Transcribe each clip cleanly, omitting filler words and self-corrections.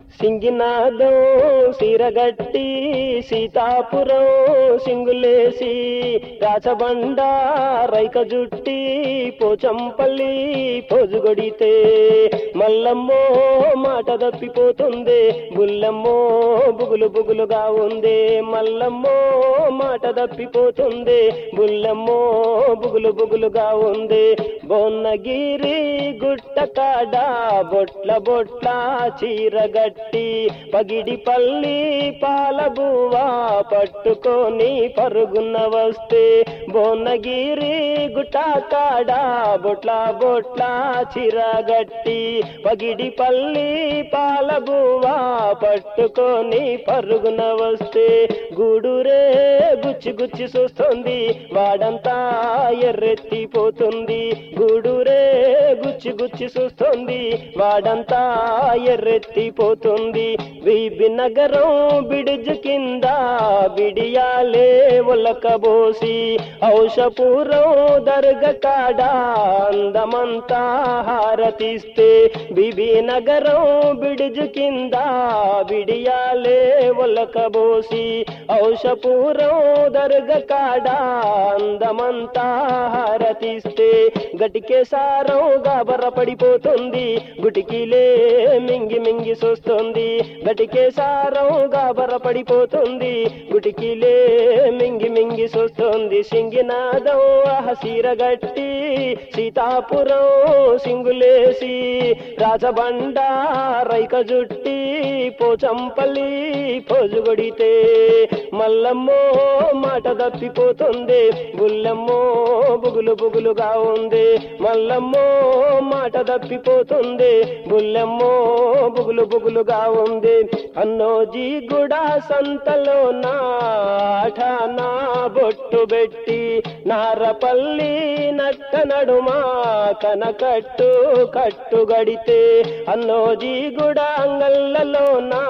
సింగినాదం సిరగట్టి సీతాపురం సింగులేసి రాచబండ రైక జుట్టి పోచంపల్లి పోజుగొడితే మల్లమ్మో మాట తప్పిపోతుంది బుల్లమ్మో బుగులు బుగులుగా ఉంది మల్లమ్మో మాట తప్పిపోతుంది బుల్లమ్మో బుగులు బుగులుగా ఉంది బొన్నగిరి గుట్ట కాడ బొట్ల బొట్ల చీరగట్టి పగిడిపల్లి పాలబువ్వా పట్టుకొని పరుగున్న వస్తే బొన్నగిరి గుట్ట కాడ బొట్ల బొట్ల చీరగట్టి పగిడిపల్లి పాలబువ్వా పట్టుకొని పరుగున వస్తే గూడూరే గుచ్చి గుచ్చి చూస్తుంది వాడంతా ఎర్రెత్తిపోతుంది గూడూరే గుచ్చి గుచ్చి చూస్తుంది వాడంతా ఎర్రెత్తిపోతుంది బీబీ నగరం బిడిజు కింద బిడియాలే ఒలకబోసి ఔషపురం దర్గ కాడ అందమంతా హారతిస్తే బీబీ నగరం బిడిజు కింద బిడియాలే ఒలకబోసి ఔషపురం దర్గ కాడ అందమంతా హారతిస్తే గటికే సారం గాబర పడిపోతుంది గుటికిలే మింగి మింగి చూస్తుంది గటికే సారం గాబర పడిపోతుంది గుటికిలే మింగి మింగి చూస్తుంది సింగినాదం హసీరగట్టి సీతాపురం సింగులేసి రాజబండ రైక జుట్టి పోచంపల్లి పోజుగొడితే మల్లమ్మో మాట తప్పిపోతుంది బుల్లమ్మో బుగులు బుగులుగా ఉంది మల్లమ్మో మాట తప్పిపోతుంది బుల్లమ్మో బుగులు బుగులుగా ఉంది అన్నోజీ గుడా సంతలో నాఠానా బొట్టు పెట్టి నారపల్లి నట్ట నడుమా కనకట్టు కట్టుగడితే అన్నోజీ గుడా అంగళ్ళలో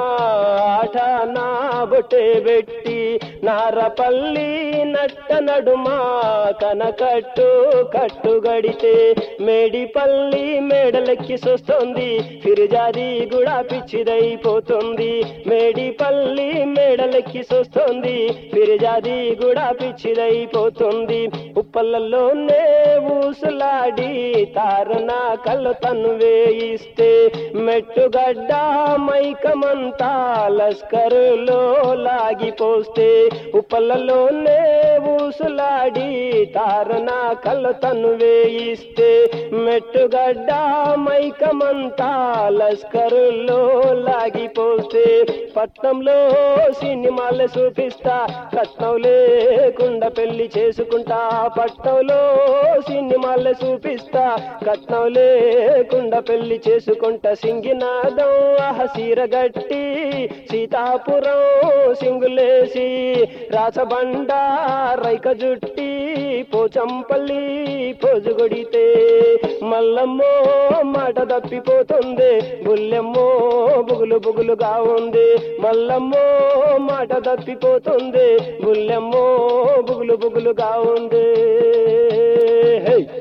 నాఠానా బొట్టే పెట్టి నారపల్లి నట్ట నడుమా కనకట్టు కట్టుగడితే మేడిపల్లి మేడలెక్కి చూస్తుంది ఫిర్జాది కూడా పిచ్చిదైపోతుంది మేడిపల్లి మేడలెక్కి చూస్తుంది ఫిర్జాది కూడా పిచ్చిదైపోతుంది ఉప్పలలోనే ఊసులాడి తారన కళ్ళు తను వేయిస్తే మెట్టుగడ్డ మైకమంతా లస్కరులో లాగిపోస్తే ఉప్పలలోనే ఊసులాడి తారన కళ్ళు తను వేయిస్తే మెట్టుగడ్డ మైకమంతా లస్కరులో లాగిపోస్తే పట్నంలో సినిమాలు చూపిస్తా కట్నం లేకుండా పెళ్లి చేసుకుంటా పట్నంలో సినిమాలు చూపిస్తా కట్నం లేకుండా పెళ్లి చేసుకుంటా సింగినాదం హసీరగట్టి సీతాపురం సింగులేసి రాచబండ రైక జుట్టి పోచంపల్లి పోజుగొడితే మల్లమ్మో మాట తప్పిపోతుంది బుల్లెమ్మో బుగులు బుగులుగా ఉంది మల్లమ్మో మాట తప్పిపోతుంది బుల్లెమ్మో బుగులు బుగులుగా ఉంది.